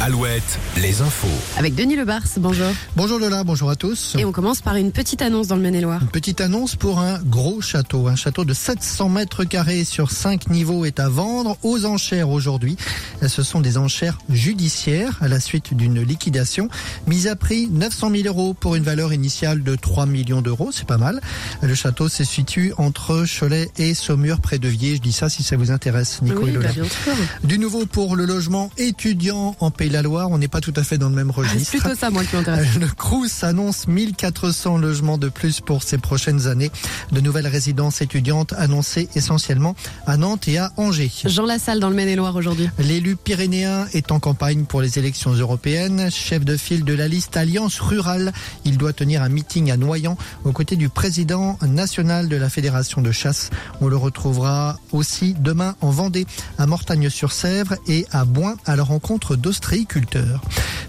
Alouette, les infos. Avec Denis Lebars, bonjour. Bonjour Lola, bonjour à tous. Et on commence par une petite annonce dans le Maine-et-Loire. Une petite annonce pour un gros château. Un château de 700 mètres carrés sur 5 niveaux est à vendre aux enchères aujourd'hui. Ce sont des enchères judiciaires à la suite d'une liquidation. Mise à prix 900 000 euros pour une valeur initiale de 3 millions d'euros. C'est pas mal. Le château se situe entre Cholet et Saumur près de Viers. Je dis ça si ça vous intéresse, Nico et Lola. Bien sûr. Du nouveau pour le logement étudiant en Pays de la Loire. On n'est pas tout à fait dans le même registre. C'est plutôt ça, moi, qui m'intéresse. Le Crous annonce 1400 logements de plus pour ces prochaines années. De nouvelles résidences étudiantes annoncées essentiellement à Nantes et à Angers. Jean Lassalle dans le Maine-et-Loire aujourd'hui. L'élu pyrénéen est en campagne pour les élections européennes. Chef de file de la liste Alliance Rurale. Il doit tenir un meeting à Noyant aux côtés du président national de la Fédération de chasse. On le retrouvera aussi demain en Vendée, à Mortagne-sur-Sèvre et à Boin à la rencontre d'ostréiculteurs.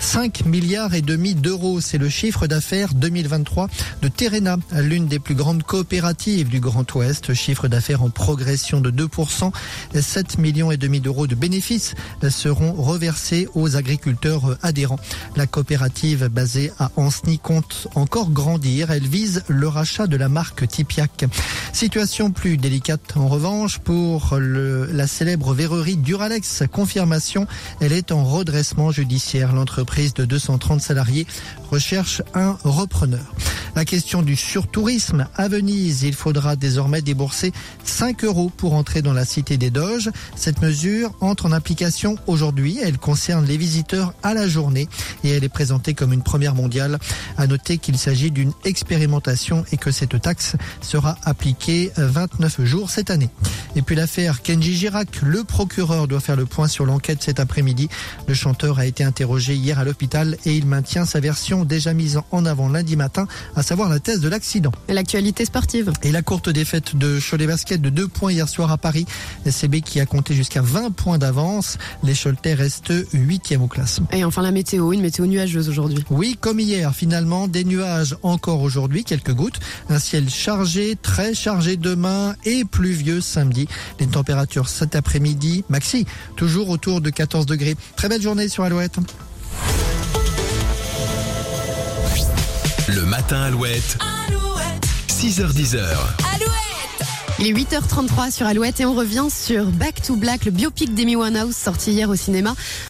5 milliards et demi d'euros, c'est le chiffre d'affaires 2023 de Terrena, l'une des plus grandes coopératives du Grand Ouest. Chiffre d'affaires en progression de 2%. 7 millions et demi d'euros de bénéfices seront reversés aux agriculteurs adhérents. La coopérative basée à Ancenis compte encore grandir. Elle vise le rachat de la marque Tipiac. Situation plus délicate en revanche pour la célèbre verrerie Duralex. Confirmation, elle est en redressement judiciaire. L'entreprise de 230 salariés recherche un repreneur. La question du surtourisme à Venise. Il faudra désormais débourser 5 euros pour entrer dans la cité des Doges. Cette mesure entre en application aujourd'hui. Elle concerne les visiteurs à la journée et elle est présentée comme une première mondiale. À noter qu'il s'agit d'une expérimentation et que cette taxe sera appliquée 29 jours cette année. Et puis l'affaire Kenji Girac. Le procureur doit faire le point sur l'enquête cet après-midi. Le chanteur a été interrogé hier à l'hôpital et il maintient sa version déjà mise en avant lundi matin, à savoir la thèse de l'accident. Et l'actualité sportive. Et la courte défaite de Cholet Basket de 2 points hier soir à Paris. SCB qui a compté jusqu'à 20 points d'avance. Les Choletais restent 8e au classement. Et enfin la météo, une météo nuageuse aujourd'hui. Oui, comme hier, finalement, des nuages encore aujourd'hui, quelques gouttes. Un ciel chargé, très chargé demain et pluvieux samedi. Les températures cet après-midi, maxi, toujours autour de 14 degrés. Très belle journée sur Alouette. Le matin Alouette. 6h-10h. Il est 8h33 sur Alouette et on revient sur Back to Black, le biopic d'Amy Winehouse sorti hier au cinéma.